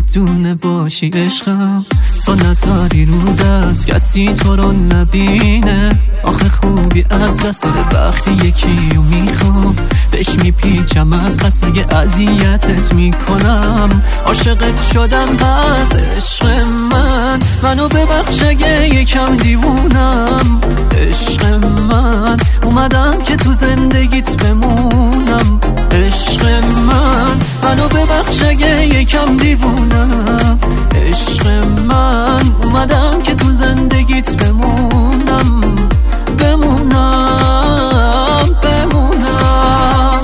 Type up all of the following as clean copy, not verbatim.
میتونه باشی عشقم. تو نداری رو دست کسی تو رو نبینه، آخه خوبی از بسر وقتی یکی رو میخوام بهش میپیچم از قصد اگه اذیتت میکنم. عاشقت شدم پس عشق منو ببخش اگه یکم دیوونم. عشق من اومدم که تو زندگیت بمونم. عشق منو ببخش اگه یکم دیوونم. عشق من اومدم که تو زندگیت بمونم بمونم بمونم.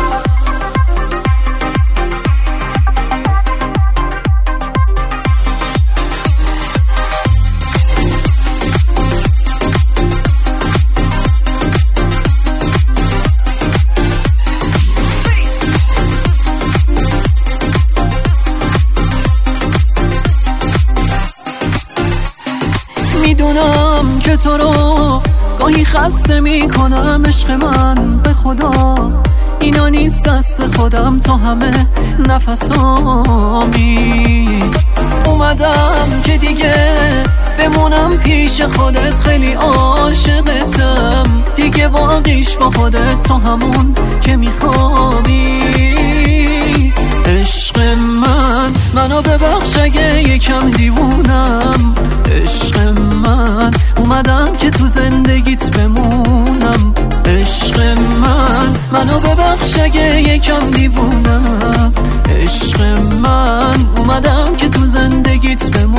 میدونم که تو رو گاهی خسته میکنم عشق من، به خدا اینا نیست دست خودم، تو همه نفسامی. اومدم که دیگه بمونم پیش خودت، خیلی عاشقتم دیگه، واقعیش با خودت تو همون که میخوابی. عشق منو ببخش اگه یکم دیوونم. عشق من اومدم که تو زندگیت بمونم. عشق منو ببخش اگه یکم دیوونم. عشق من اومدم که تو زندگیت بمونم.